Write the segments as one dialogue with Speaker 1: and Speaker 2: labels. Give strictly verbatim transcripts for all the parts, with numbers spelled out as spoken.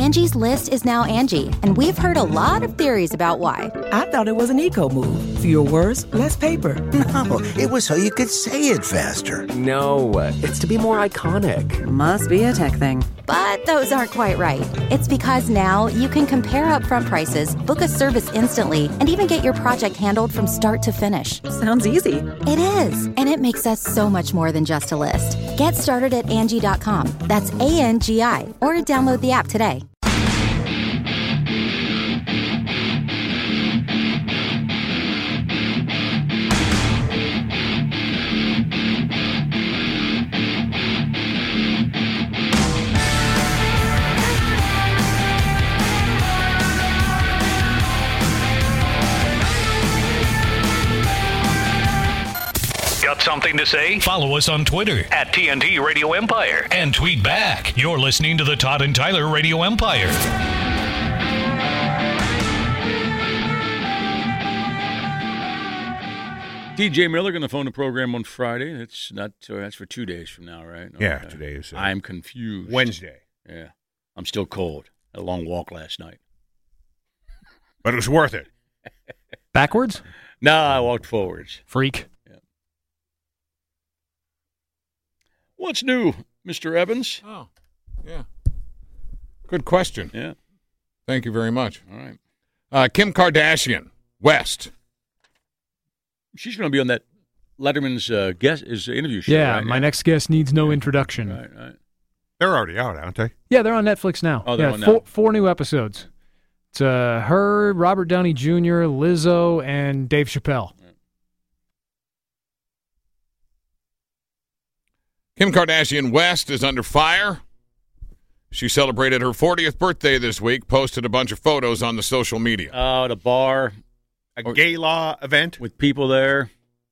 Speaker 1: Angie's List is now Angie, and we've heard a lot of theories about why.
Speaker 2: I thought it was an eco move. Fewer words, less paper.
Speaker 3: No, it was so you could say it faster.
Speaker 4: No, it's to be more iconic.
Speaker 5: Must be a tech thing.
Speaker 1: But those aren't quite right. It's because now you can compare upfront prices, book a service instantly, and even get your project handled from start to finish.
Speaker 5: Sounds easy.
Speaker 1: It is, and it makes us so much more than just a list. Get started at Angie dot com. That's A N G I, or download the app today.
Speaker 6: Got something to say? Follow us on Twitter at T N T Radio Empire and tweet back. You're listening to the Todd and Tyler Radio Empire.
Speaker 7: D J Miller going to phone the program on Friday. That's not. Uh, that's for two days from now, right?
Speaker 8: Yeah,
Speaker 7: okay.
Speaker 8: Today is. Uh,
Speaker 7: I'm confused.
Speaker 8: Wednesday.
Speaker 7: Yeah, I'm still cold. Had a long walk last night,
Speaker 8: but it was worth it.
Speaker 9: Backwards?
Speaker 7: No, I walked forwards.
Speaker 9: Freak.
Speaker 7: Yeah. What's new, Mister Evans?
Speaker 10: Oh, yeah. Good question.
Speaker 7: Yeah.
Speaker 10: Thank you very much.
Speaker 7: All right.
Speaker 10: Uh, Kim Kardashian, West.
Speaker 7: She's going to be on that Letterman's uh, guest his interview show.
Speaker 9: Yeah,
Speaker 7: right?
Speaker 9: my
Speaker 7: yeah.
Speaker 9: next guest needs no introduction.
Speaker 7: Right, right.
Speaker 8: They're already out, aren't they?
Speaker 9: Yeah, they're on Netflix now.
Speaker 7: Oh, they're
Speaker 9: yeah,
Speaker 7: on
Speaker 9: four,
Speaker 7: now.
Speaker 9: four new episodes. It's uh, her, Robert Downey Junior, Lizzo, and Dave Chappelle.
Speaker 10: Kim Kardashian West is under fire. She celebrated her fortieth birthday this week, posted a bunch of photos on the social media.
Speaker 7: Oh, the bar.
Speaker 8: A gay law event
Speaker 7: with people there.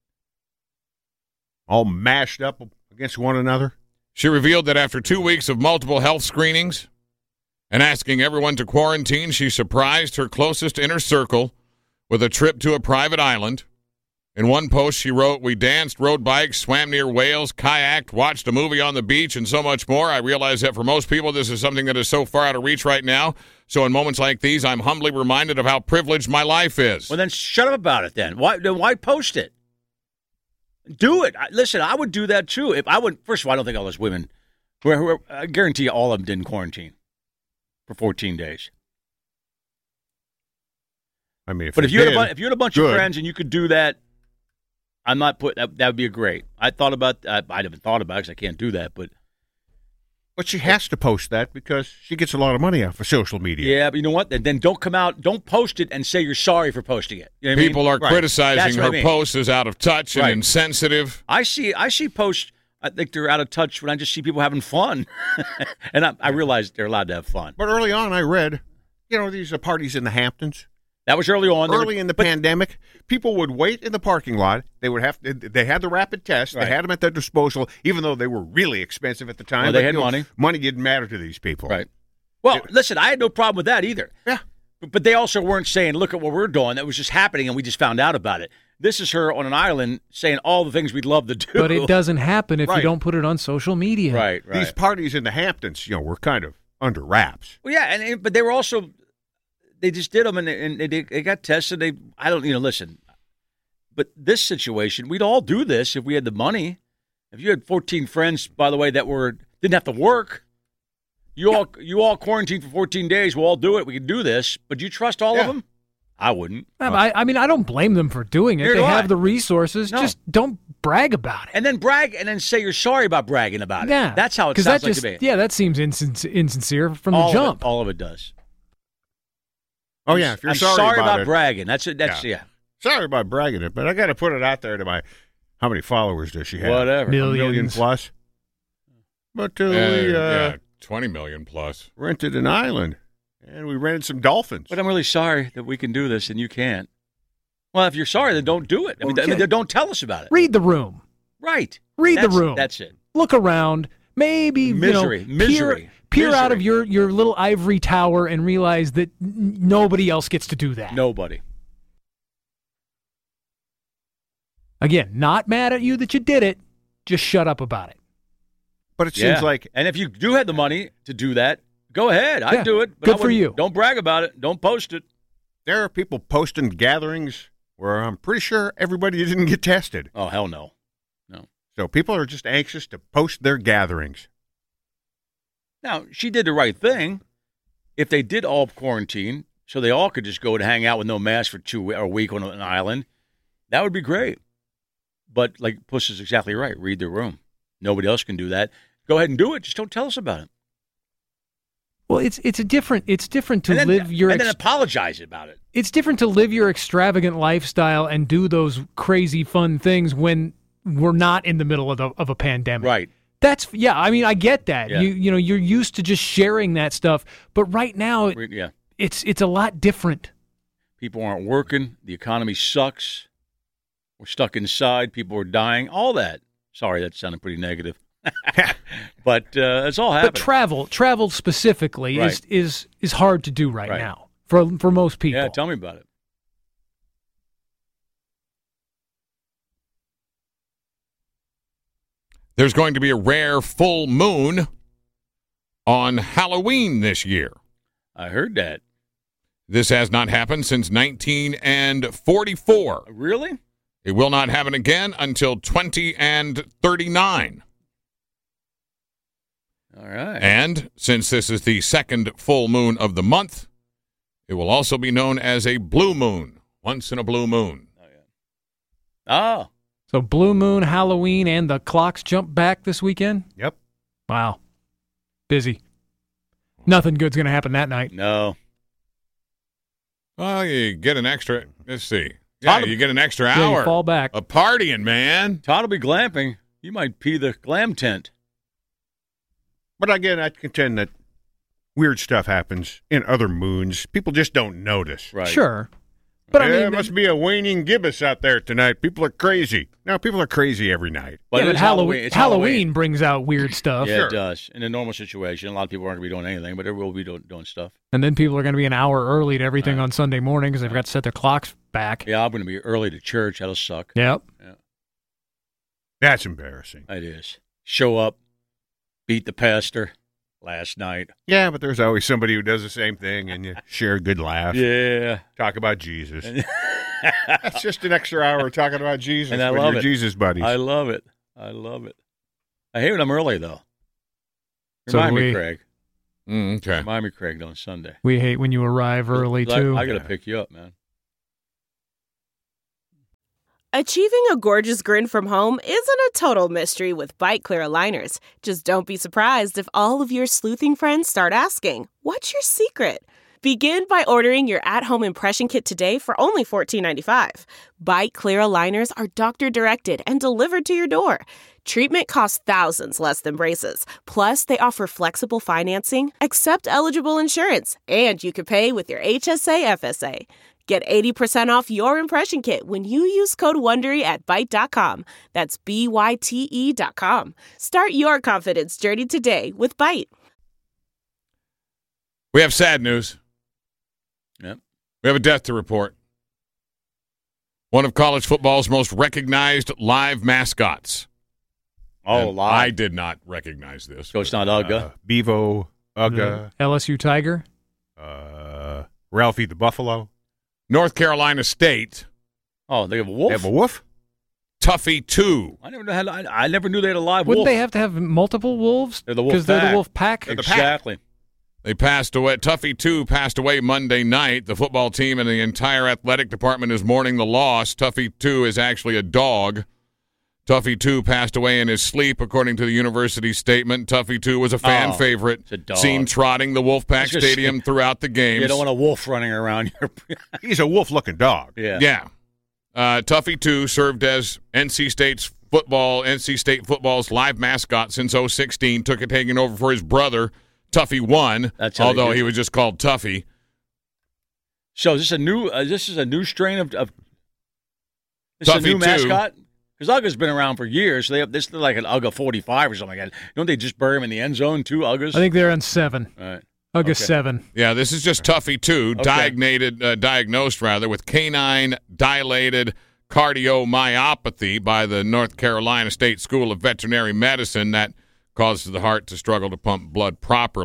Speaker 8: All mashed up against one another.
Speaker 10: She revealed that after two weeks of multiple health screenings and asking everyone to quarantine, she surprised her closest inner circle with a trip to a private island. In one post, she wrote, "We danced, rode bikes, swam near whales, kayaked, watched a movie on the beach, and so much more. I realize that for most people, this is something that is so far out of reach right now. So in moments like these, I'm humbly reminded of how privileged my life is."
Speaker 7: Well, then shut up about it then. Why, then why post it? Do it. I, listen, I would do that too. If I would, first of all, I don't think all those women, who are, who are, I guarantee you all of them didn't quarantine for fourteen days.
Speaker 8: I mean, if
Speaker 7: but
Speaker 8: you
Speaker 7: if you, had
Speaker 8: did,
Speaker 7: a, bu- if you had a bunch
Speaker 8: good.
Speaker 7: of friends and you could do that, I'm not putting that. That would be a great. I thought about. I, I haven't thought about it because I can't do that. But
Speaker 8: But she has to post that because she gets a lot of money off of social media.
Speaker 7: yeah, but you know what? Then, then don't come out. Don't post it and say you're sorry for posting it. You know what I mean?
Speaker 10: People are
Speaker 7: Right.
Speaker 10: criticizing
Speaker 7: That's what
Speaker 10: her
Speaker 7: I mean.
Speaker 10: posts as out of touch and
Speaker 7: Right.
Speaker 10: insensitive.
Speaker 7: I see. I see posts. I think they're out of touch when I just see people having fun, and I, I realize they're allowed to have fun.
Speaker 8: But early on, I read, you know, these are parties in the Hamptons.
Speaker 7: That was early on. They
Speaker 8: Early
Speaker 7: were-
Speaker 8: in the
Speaker 7: but-
Speaker 8: pandemic, people would wait in the parking lot. They would have to, they had the rapid test.
Speaker 7: Right.
Speaker 8: They had them at their disposal, even though they were really expensive at the time.
Speaker 7: Well, they
Speaker 8: But,
Speaker 7: had
Speaker 8: you know,
Speaker 7: money.
Speaker 8: Money didn't matter to these people.
Speaker 7: Right. Well,
Speaker 8: It-
Speaker 7: listen, I had no problem with that either.
Speaker 8: Yeah.
Speaker 7: But, but they also weren't saying, look at what we're doing. That was just happening, and we just found out about it. This is her on an island saying all the things we'd love to do.
Speaker 9: But it doesn't happen if
Speaker 8: Right.
Speaker 9: you don't put it on social media.
Speaker 7: Right, right.
Speaker 8: These parties in the Hamptons, you know, were kind of under wraps.
Speaker 7: Well, yeah, and, and but they were also, they just did them, and, and they, they got tested. They, I don't, you know, listen. But this situation, we'd all do this if we had the money. If you had fourteen friends, by the way, that were didn't have to work, you all you all quarantined for fourteen days. We'll all do it. We can do this. But do you trust all
Speaker 8: Yeah.
Speaker 7: of them? I wouldn't.
Speaker 9: I, I mean, I don't blame them for doing it.
Speaker 7: Neither
Speaker 9: They
Speaker 7: do
Speaker 9: have
Speaker 7: I.
Speaker 9: the resources.
Speaker 7: No.
Speaker 9: Just don't brag about it.
Speaker 7: And then brag, and then say you're sorry about bragging about it.
Speaker 9: Yeah,
Speaker 7: That's how it
Speaker 9: Because
Speaker 7: sounds
Speaker 9: that
Speaker 7: like
Speaker 9: just,
Speaker 7: to me.
Speaker 9: yeah, that seems insin- insincere from
Speaker 7: all
Speaker 9: the
Speaker 7: of it-
Speaker 9: jump.
Speaker 7: all of it does.
Speaker 8: Oh, yeah, if you're
Speaker 7: I'm
Speaker 8: sorry,
Speaker 7: sorry
Speaker 8: about,
Speaker 7: about,
Speaker 8: it.
Speaker 7: bragging. That's it. That's yeah.
Speaker 8: Sorry about bragging it, but I got to put it out there to my, how many followers does she have?
Speaker 7: Whatever.
Speaker 8: A million
Speaker 9: Millions.
Speaker 8: plus. But uh,
Speaker 10: Uh,
Speaker 8: we uh,
Speaker 10: yeah, twenty million plus.
Speaker 8: rented an island, and we rented some dolphins.
Speaker 7: But I'm really sorry that we can do this and you can't. Well, if you're sorry, then don't do it. I mean,
Speaker 8: Well,
Speaker 7: I mean,
Speaker 8: yeah.
Speaker 7: don't tell us about it.
Speaker 9: Read the room.
Speaker 7: Right.
Speaker 9: Read
Speaker 7: That's-
Speaker 9: the room.
Speaker 7: That's it.
Speaker 9: Look around. Maybe
Speaker 7: Misery.
Speaker 9: You know,
Speaker 7: Misery.
Speaker 9: Peer, peer out
Speaker 7: Misery.
Speaker 9: of your, your little ivory tower and realize that n- nobody else gets to do that.
Speaker 7: Nobody.
Speaker 9: Again, not mad at you that you did it. Just shut up about it.
Speaker 8: But it
Speaker 7: Yeah.
Speaker 8: seems like
Speaker 7: And if you do have the money to do that, Go ahead. I'd
Speaker 9: Yeah,
Speaker 7: do it. But
Speaker 9: good
Speaker 7: I
Speaker 9: for
Speaker 7: wouldn't-
Speaker 9: you.
Speaker 7: Don't brag about it. Don't post it.
Speaker 8: There are people posting gatherings where I'm pretty sure everybody didn't get tested.
Speaker 7: Oh, hell no. No.
Speaker 8: So people are just anxious to post their gatherings.
Speaker 7: Now, she did the right thing. If they did all quarantine, so they all could just go and hang out with no mask for two or a week on an island, that would be great. But like Puss is exactly right. Read the room. Nobody else can do that. Go ahead and do it. Just don't tell us about it.
Speaker 9: Well, it's it's a different it's different to
Speaker 7: and then,
Speaker 9: live your
Speaker 7: and
Speaker 9: ex-
Speaker 7: then apologize about it.
Speaker 9: it's different to live your extravagant lifestyle and do those crazy fun things when we're not in the middle of the, of a pandemic.
Speaker 7: Right.
Speaker 9: That's yeah. I mean, I get that.
Speaker 7: Yeah.
Speaker 9: You you know you're used to just sharing that stuff, but right now it,
Speaker 7: Yeah.
Speaker 9: it's it's a lot different.
Speaker 7: People aren't working. The economy sucks. We're stuck inside. People are dying. All that. Sorry, that sounded pretty negative. But uh, it's all happening.
Speaker 9: But travel, travel specifically,
Speaker 7: Right.
Speaker 9: is is is hard to do right,
Speaker 7: Right.
Speaker 9: now for for most people.
Speaker 7: Yeah, tell me about it.
Speaker 10: There's going to be a rare full moon on Halloween this year.
Speaker 7: I heard that.
Speaker 10: This has not happened since nineteen forty-four.
Speaker 7: Really?
Speaker 10: It will not happen again until twenty thirty-nine.
Speaker 7: All right.
Speaker 10: And since this is the second full moon of the month, it will also be known as a blue moon, once in a blue moon.
Speaker 7: Oh.
Speaker 9: So Blue Moon, Halloween, and the clocks jump back this weekend?
Speaker 8: Yep.
Speaker 9: Wow. Busy. Nothing good's going to happen that night.
Speaker 7: No.
Speaker 10: Well, you get an extra, let's see. Yeah,
Speaker 7: Todd-
Speaker 10: you get an extra
Speaker 9: Yeah, you
Speaker 10: hour
Speaker 9: fall back.
Speaker 10: of partying, man.
Speaker 7: Todd will be glamping. You might pee the glam tent.
Speaker 8: But again, I contend that weird stuff happens in other moons. People just don't notice.
Speaker 7: Right.
Speaker 9: Sure. But I
Speaker 8: Yeah,
Speaker 9: mean,
Speaker 8: there must be a waning gibbous out there tonight. People are crazy. No, people are crazy every night.
Speaker 7: But
Speaker 9: yeah,
Speaker 7: it
Speaker 9: but
Speaker 7: is
Speaker 9: Halloween,
Speaker 7: It's
Speaker 9: Halloween brings out weird stuff.
Speaker 7: Yeah,
Speaker 8: Sure.
Speaker 7: it does. In a normal situation, a lot of people aren't going to be doing anything, but they will be doing, doing stuff.
Speaker 9: And then people are going to be an hour early to everything
Speaker 7: Right.
Speaker 9: on Sunday morning because they've got to set their clocks back.
Speaker 7: Yeah, I'm going to be early to church. That'll suck.
Speaker 9: Yep.
Speaker 8: That's embarrassing.
Speaker 7: It is. Show up, beat the pastor last night.
Speaker 8: Yeah, but there's always somebody who does the same thing, and you share a good laugh.
Speaker 7: Yeah.
Speaker 8: Talk about Jesus. That's just an extra hour talking about Jesus
Speaker 7: And I
Speaker 8: with
Speaker 7: love
Speaker 8: your
Speaker 7: it.
Speaker 8: Jesus buddies.
Speaker 7: I love it. I love it. I hate when I'm early, though.
Speaker 9: So
Speaker 7: Remind
Speaker 9: do
Speaker 7: me,
Speaker 9: we.
Speaker 7: Craig.
Speaker 10: Mm, okay.
Speaker 7: Remind me, Craig, on Sunday.
Speaker 9: We hate when you arrive early,
Speaker 7: I,
Speaker 9: too.
Speaker 7: I got to pick you up, man.
Speaker 5: Achieving a gorgeous grin from home isn't a total mystery with Bite Clear aligners. Just don't be surprised if all of your sleuthing friends start asking, "What's your secret?" Begin by ordering your at-home impression kit today for only fourteen ninety-five. Bite Clear aligners are doctor-directed and delivered to your door. Treatment costs thousands less than braces. Plus, they offer flexible financing, accept eligible insurance, and you can pay with your H S A F S A. Get eighty percent off your impression kit when you use code WONDERY at Byte dot com. That's B Y T E dot com. Start your confidence journey today with Byte.
Speaker 10: We have sad news.
Speaker 7: Yep.
Speaker 10: We have a death to report. One of college football's most recognized live mascots.
Speaker 7: Oh,
Speaker 10: And
Speaker 7: live.
Speaker 10: I did not recognize this.
Speaker 7: So it's not Ugga.
Speaker 8: Uh, Bevo, Ugga,
Speaker 9: L S U Tiger.
Speaker 8: uh, Ralphie the Buffalo.
Speaker 10: North Carolina State,
Speaker 7: Oh, they have a wolf?
Speaker 8: They have a wolf?
Speaker 10: Tuffy two.
Speaker 7: I never had. I, I never knew they had a live
Speaker 9: Wouldn't
Speaker 7: wolf.
Speaker 9: they have to have multiple wolves?
Speaker 7: They're the wolf
Speaker 9: Because they're
Speaker 7: pack.
Speaker 9: the wolf pack.
Speaker 8: They're the pack.
Speaker 7: Exactly.
Speaker 10: They passed away. Tuffy two passed away Monday night. The football team and the entire athletic department is mourning the loss. Tuffy two is actually a dog. Tuffy two passed away in his sleep, according to the university statement. Tuffy two was a fan
Speaker 7: Oh,
Speaker 10: favorite,
Speaker 7: it's a dog.
Speaker 10: seen trotting the
Speaker 7: I
Speaker 10: Wolfpack
Speaker 7: was gonna
Speaker 10: Stadium
Speaker 7: say,
Speaker 10: throughout the games.
Speaker 7: You don't want a wolf running around your.
Speaker 8: He's a wolf-looking dog.
Speaker 7: yeah.
Speaker 10: Yeah. Uh, Tuffy two served as N C State's football, N C State football's live mascot since oh sixteen. Took it taking over for his brother, Tuffy one,
Speaker 7: That's how they
Speaker 10: although
Speaker 7: do it.
Speaker 10: he was just called Tuffy.
Speaker 7: So is this a new? Uh, this is a new strain of. of this is a
Speaker 10: Tuffy
Speaker 7: new
Speaker 10: two.
Speaker 7: mascot. Because Ugga's been around for years. So they have this is like an Ugga forty-five or something like that. Don't they just bury him in the end zone too? Uggas.
Speaker 9: I think they're on seven.
Speaker 7: All right.
Speaker 9: Ugga
Speaker 7: Okay.
Speaker 9: seven.
Speaker 10: Yeah, this is just Tuffy two,
Speaker 7: Okay.
Speaker 10: diagnosed, uh, diagnosed rather with canine dilated cardiomyopathy by the North Carolina State School of Veterinary Medicine that causes the heart to struggle to pump blood properly.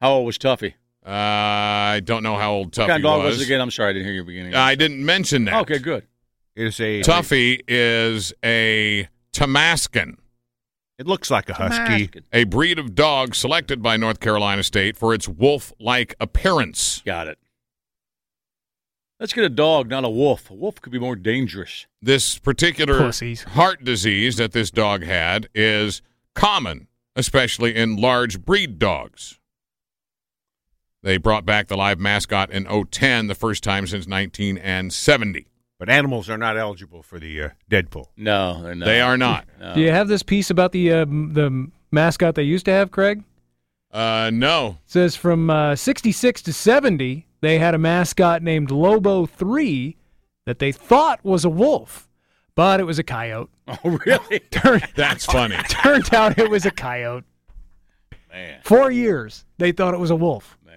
Speaker 7: How old was Tuffy?
Speaker 10: Uh, I don't know how old Tuffy
Speaker 7: What kind of dog
Speaker 10: was.
Speaker 7: was it again? I'm sorry, I didn't hear your beginning.
Speaker 10: I didn't mention that.
Speaker 7: Okay, good.
Speaker 8: It's a
Speaker 10: Tuffy is a Tamascan.
Speaker 8: It looks like a husky.
Speaker 10: A breed of dog selected by North Carolina State for its wolf-like appearance.
Speaker 7: Got it. Let's get a dog, not a wolf. A wolf could be more dangerous.
Speaker 10: This particular
Speaker 9: Pussies.
Speaker 10: heart disease that this dog had is common, especially in large breed dogs. They brought back the live mascot in oh ten, the first time since nineteen seventy.
Speaker 8: But animals are not eligible for the uh, Deadpool.
Speaker 7: No, they're not.
Speaker 10: They are not.
Speaker 7: No.
Speaker 9: Do you have this piece about the uh, the mascot they used to have, Craig?
Speaker 10: Uh, no.
Speaker 9: It says from uh, sixty-six to seventy, they had a mascot named Lobo three that they thought was a wolf, but it was a coyote.
Speaker 7: Oh, really?
Speaker 9: Turned,
Speaker 10: That's funny.
Speaker 9: turned out it was a coyote.
Speaker 7: Man.
Speaker 9: Four years, they thought it was a wolf.
Speaker 7: Man.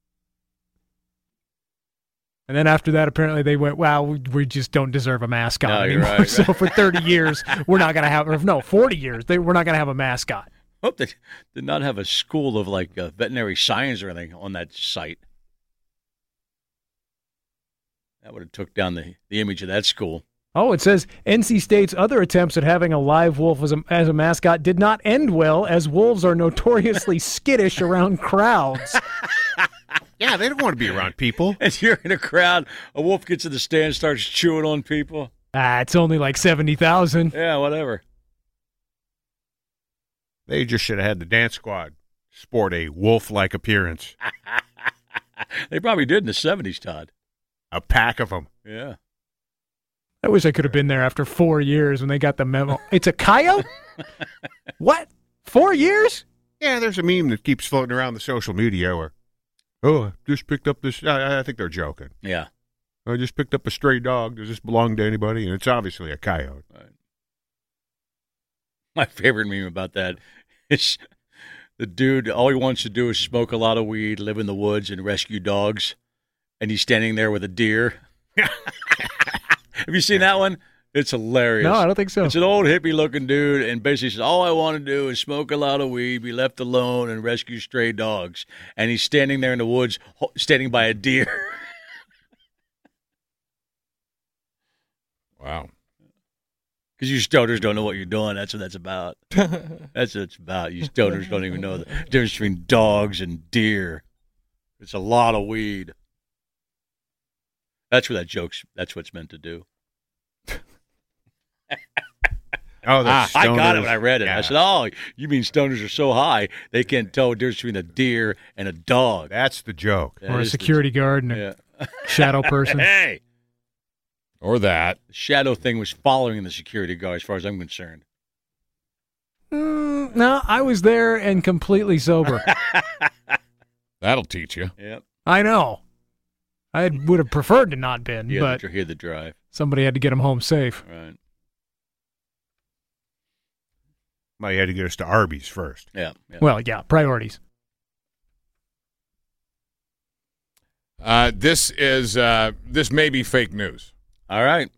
Speaker 9: And then after that, apparently they went, wow, we, we just don't deserve a mascot
Speaker 7: No, you're
Speaker 9: anymore.
Speaker 7: right.
Speaker 9: So for thirty years, we're not going to have, or no, forty years, they, we're not going to have a mascot.
Speaker 7: Hope they did not have a school of like uh, veterinary science or anything on that site. That would have took down the, the image of that school.
Speaker 9: Oh, it says N C State's other attempts at having a live wolf as a, as a mascot did not end well, as wolves are notoriously skittish around crowds.
Speaker 8: Yeah, they don't want to be around people.
Speaker 7: And you're in a crowd, a wolf gets in the stand, starts chewing on people.
Speaker 9: Ah, it's only like seventy thousand.
Speaker 7: Yeah, whatever.
Speaker 8: They just should have had the dance squad sport a wolf-like appearance.
Speaker 7: They probably did in the seventies, Todd.
Speaker 8: A pack of them.
Speaker 7: Yeah.
Speaker 9: I wish I could have been there after four years when they got the memo. It's a coyote? What? Four years?
Speaker 8: Yeah, there's a meme that keeps floating around the social media where, oh, I just picked up this. I, I think they're joking.
Speaker 7: Yeah.
Speaker 8: I just picked up a stray dog. Does this belong to anybody? And it's obviously a coyote.
Speaker 7: Right. My favorite meme about that is the dude, all he wants to do is smoke a lot of weed, live in the woods, and rescue dogs. And he's standing there with a deer. Have you seen that one? It's hilarious.
Speaker 9: No, I don't think so.
Speaker 7: It's an old hippie-looking dude, and basically says, all I want to do is smoke a lot of weed, be left alone, and rescue stray dogs. And he's standing there in the woods, ho- standing by a deer.
Speaker 10: Wow.
Speaker 7: Because you stoners don't know what you're doing. That's what that's about. That's what it's about. You stoners don't even know the difference between dogs and deer. It's a lot of weed. That's what that joke's, that's what's meant to do.
Speaker 8: Oh, that's
Speaker 7: I got it
Speaker 8: stoners.
Speaker 7: when I read it.
Speaker 8: Yeah.
Speaker 7: I said, oh, you mean stoners are so high, they can't tell the difference between a deer and a dog.
Speaker 8: That's the joke.
Speaker 7: That
Speaker 9: Or a
Speaker 7: is the-
Speaker 9: security guard and a
Speaker 7: Yeah.
Speaker 9: shadow person.
Speaker 7: Hey,
Speaker 10: Or that.
Speaker 7: the shadow thing was following the security guard as far as I'm concerned.
Speaker 9: Mm, no, I was there and completely sober.
Speaker 10: That'll teach you.
Speaker 7: Yep.
Speaker 9: I know. I would have preferred to not been,
Speaker 7: You
Speaker 9: but
Speaker 7: had to hear the drive.
Speaker 9: somebody had to get him home safe.
Speaker 7: Right.
Speaker 8: Well, you had to get us to Arby's first.
Speaker 7: Yeah. yeah.
Speaker 9: Well, yeah, priorities.
Speaker 10: Uh, this is uh, this may be fake news.
Speaker 7: All right.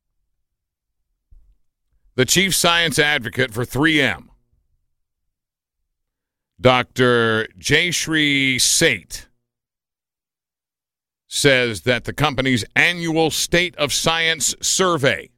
Speaker 10: The chief science advocate for three M, Doctor Jayshree Seth, says that the company's annual State of Science survey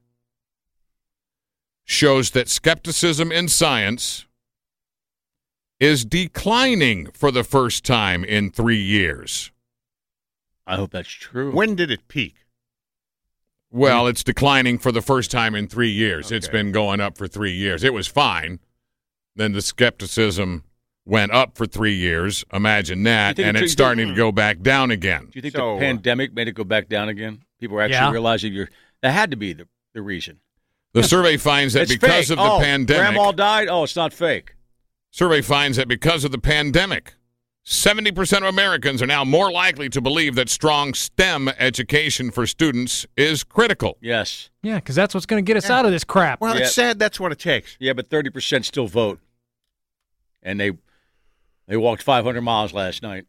Speaker 10: shows that skepticism in science is declining for the first time in three years.
Speaker 7: I hope that's true.
Speaker 8: When did it peak?
Speaker 10: Well, it's declining for the first time in three years. It's
Speaker 8: Okay.
Speaker 10: been going up for three years. It was fine. Then the skepticism went up for three years. Imagine that.
Speaker 7: think
Speaker 10: And
Speaker 7: it
Speaker 10: it's
Speaker 7: took-
Speaker 10: starting to go back down again.
Speaker 7: Do you think
Speaker 8: So, uh,
Speaker 7: the pandemic made it go back down again? People were actually
Speaker 9: Yeah.
Speaker 7: realizing you're that had to be the, the reason.
Speaker 10: The survey finds that
Speaker 7: It's
Speaker 10: because
Speaker 7: fake.
Speaker 10: of the
Speaker 7: oh,
Speaker 10: pandemic,
Speaker 7: Grandma died? Oh, it's not fake.
Speaker 10: survey finds that because of the pandemic, seventy percent of Americans are now more likely to believe that strong STEM education for students is critical.
Speaker 7: Yes.
Speaker 9: Yeah, because that's what's going to get us out of this crap.
Speaker 8: Well,
Speaker 7: Yeah.
Speaker 8: it's sad. That's what it takes.
Speaker 7: Yeah, but thirty percent still vote. And they they walked five hundred miles last night.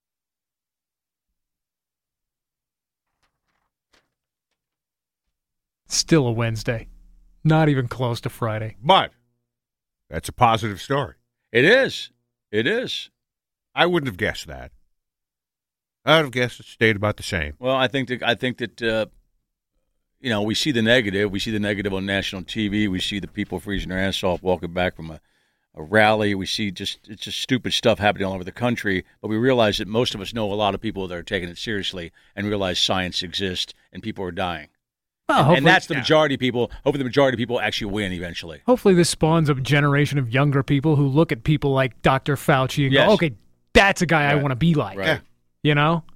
Speaker 9: Still a Wednesday. Not even close to Friday.
Speaker 8: But that's a positive story.
Speaker 7: It is. It is.
Speaker 8: I wouldn't have guessed that. I would have guessed it stayed about the same.
Speaker 7: Well, I think that I think that uh, you know, we see the negative. We see the negative on national T V. We see the people freezing their ass off walking back from a, a rally. We see just it's just stupid stuff happening all over the country. But we realize that most of us know a lot of people that are taking it seriously and realize science exists and people are dying.
Speaker 9: Well,
Speaker 7: and, and that's the
Speaker 9: yeah.
Speaker 7: majority of people. Hopefully the majority of people actually win eventually.
Speaker 9: Hopefully this spawns a generation of younger people who look at people like Doctor Fauci and
Speaker 7: Yes.
Speaker 9: go, okay, that's a guy I
Speaker 7: Right.
Speaker 9: want to be like.
Speaker 7: Right.
Speaker 9: You know?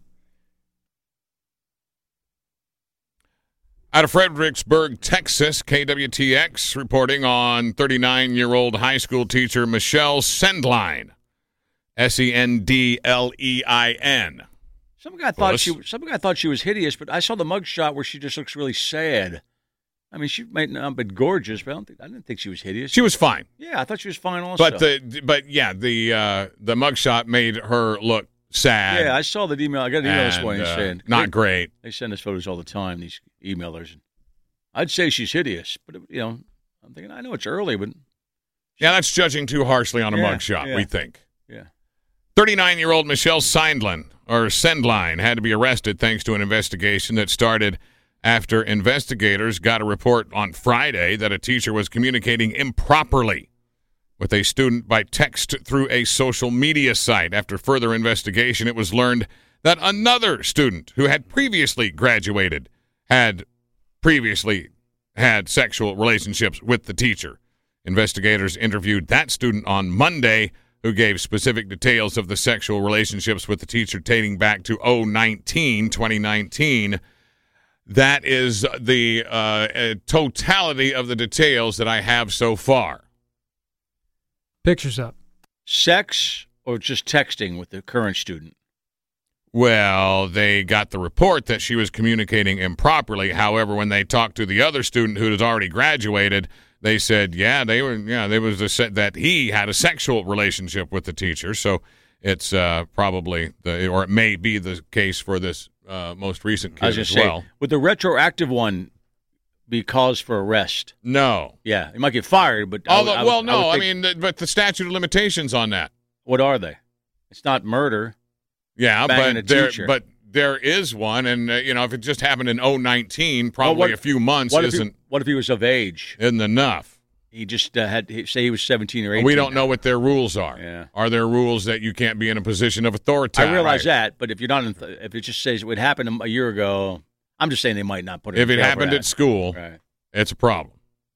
Speaker 10: Out of Fredericksburg, Texas, K W T X reporting on thirty-nine-year-old high school teacher Michelle Sendlein, S E N D L E I N.
Speaker 7: Some guy thought
Speaker 10: Puss.
Speaker 7: she some guy thought she was hideous, but I saw the mugshot where she just looks really sad. I mean, she might not have been gorgeous, but I don't think I didn't think she was hideous.
Speaker 10: She was fine.
Speaker 7: Yeah, I thought she was fine also.
Speaker 10: But the but yeah, the uh, the mugshot made her look sad.
Speaker 7: yeah, I saw the email. I got an email this
Speaker 10: and,
Speaker 7: morning
Speaker 10: uh,
Speaker 7: saying
Speaker 10: not
Speaker 7: they,
Speaker 10: great.
Speaker 7: They send us photos all the time. These emailers. I'd say she's hideous, but you know, I'm thinking I know it's early, but
Speaker 10: Yeah, that's judging too harshly on a
Speaker 7: Yeah,
Speaker 10: mugshot,
Speaker 7: yeah.
Speaker 10: we think.
Speaker 7: yeah.
Speaker 10: thirty-nine-year-old Michelle Sendlein, or Sendlein, had to be arrested thanks to an investigation that started after investigators got a report on Friday that a teacher was communicating improperly with a student by text through a social media site. After further investigation, it was learned that another student who had previously graduated had previously had sexual relationships with the teacher. Investigators interviewed that student on Monday, who gave specific details of the sexual relationships with the teacher dating back to oh nineteen, twenty nineteen. That is the uh, uh, totality of the details that I have so far.
Speaker 9: Pictures up.
Speaker 7: Sex or just texting with the current student?
Speaker 10: Well, they got the report that she was communicating improperly. However, when they talked to the other student who has already graduated, they said, yeah, they were, yeah, there was a set that he had a sexual relationship with the teacher. So it's uh, probably the, or it may be the case for this uh, most recent
Speaker 7: I was
Speaker 10: kid
Speaker 7: gonna
Speaker 10: as
Speaker 7: say,
Speaker 10: well.
Speaker 7: would the retroactive one be cause for arrest?
Speaker 10: No.
Speaker 7: Yeah, he might get fired, but I would-
Speaker 10: Although,
Speaker 7: I would-
Speaker 10: well,
Speaker 7: I
Speaker 10: no,
Speaker 7: would
Speaker 10: I,
Speaker 7: think-
Speaker 10: mean, th- but the statute of limitations on that.
Speaker 7: what are they? It's not murder.
Speaker 10: Yeah,
Speaker 7: Banging a
Speaker 10: but there,
Speaker 7: teacher.
Speaker 10: but there is one, and uh, you know, if it just happened in oh nineteen, probably
Speaker 7: Well, what-
Speaker 10: a few months
Speaker 7: What if, he,
Speaker 10: isn't
Speaker 7: what if he was of age?
Speaker 10: isn't enough.
Speaker 7: He just uh, had he, say he was seventeen or eighteen.
Speaker 10: We don't know what their rules are.
Speaker 7: Yeah.
Speaker 10: Are there rules that you can't be in a position of authority?
Speaker 7: I realize
Speaker 10: Right.
Speaker 7: that, but if you're not, in th- if it just says it happened a year ago, I'm just saying they might not put it.
Speaker 10: If
Speaker 7: in
Speaker 10: it
Speaker 7: jail for
Speaker 10: happened
Speaker 7: that.
Speaker 10: at school,
Speaker 7: right?
Speaker 10: it's a problem.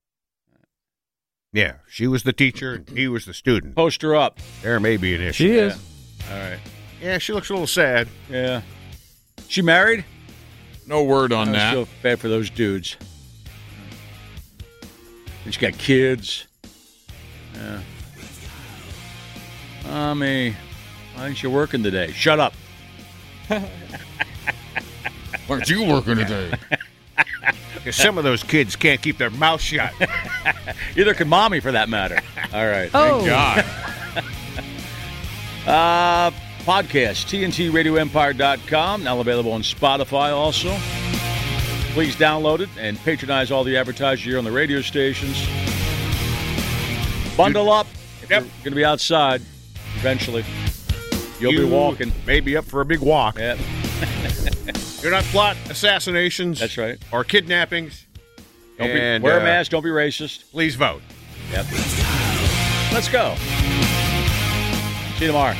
Speaker 8: Yeah, she was the teacher, and he was the student.
Speaker 7: Post her up.
Speaker 8: There may be an issue.
Speaker 9: She is.
Speaker 7: All right.
Speaker 8: Yeah, she looks a little sad.
Speaker 7: Yeah. She married?
Speaker 10: No word on
Speaker 7: I
Speaker 10: that.
Speaker 7: feel bad for those dudes. And she got kids. Yeah. Mommy, why aren't you working today? Shut up.
Speaker 10: Why aren't you working today?
Speaker 8: Because some of those kids can't keep their mouth shut.
Speaker 7: Either can mommy, for that matter. All right.
Speaker 9: Oh,
Speaker 10: God.
Speaker 7: Uh, podcast, T N T radio empire dot com, now available on Spotify also. Please download it and patronize all the advertisers here on the radio stations. Bundle up. If
Speaker 8: Yep.
Speaker 7: You're going to be outside eventually. You'll
Speaker 8: You
Speaker 7: be walking.
Speaker 8: may be up for a big walk.
Speaker 7: Yeah,
Speaker 8: You're not plot assassinations.
Speaker 7: that's right.
Speaker 8: Or kidnappings.
Speaker 7: Don't
Speaker 8: And,
Speaker 7: be, wear
Speaker 8: uh,
Speaker 7: a mask. Don't be racist.
Speaker 8: Please vote.
Speaker 7: Yep. Let's go. See you tomorrow.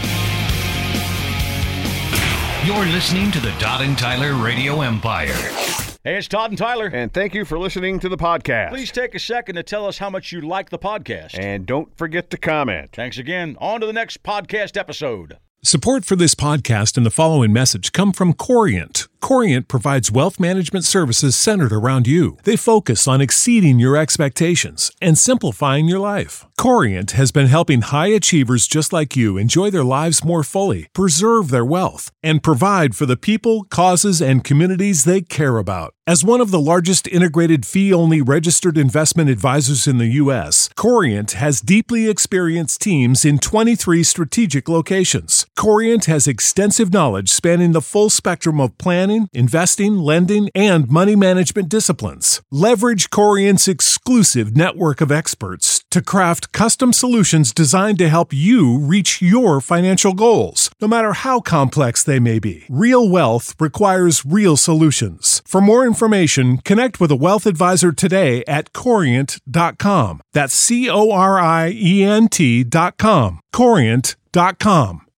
Speaker 6: You're listening to the Todd and Tyler Radio Empire.
Speaker 7: Hey, it's Todd and Tyler.
Speaker 8: And thank you for listening to the podcast.
Speaker 7: Please take a second to tell us how much you like the podcast.
Speaker 8: And don't forget to comment.
Speaker 7: Thanks again. On to the next podcast episode.
Speaker 11: Support for this podcast and the following message come from Corient. Corient provides wealth management services centered around you. They focus on exceeding your expectations and simplifying your life. Corient has been helping high achievers just like you enjoy their lives more fully, preserve their wealth, and provide for the people, causes, and communities they care about. As one of the largest integrated fee-only registered investment advisors in the U S, Corient has deeply experienced teams in twenty-three strategic locations. Corient has extensive knowledge spanning the full spectrum of planning planning, investing, lending, and money management disciplines. Leverage Corient's exclusive network of experts to craft custom solutions designed to help you reach your financial goals, no matter how complex they may be. Real wealth requires real solutions. For more information, connect with a wealth advisor today at corient dot com. That's C O R I E N T dot com. corient dot com.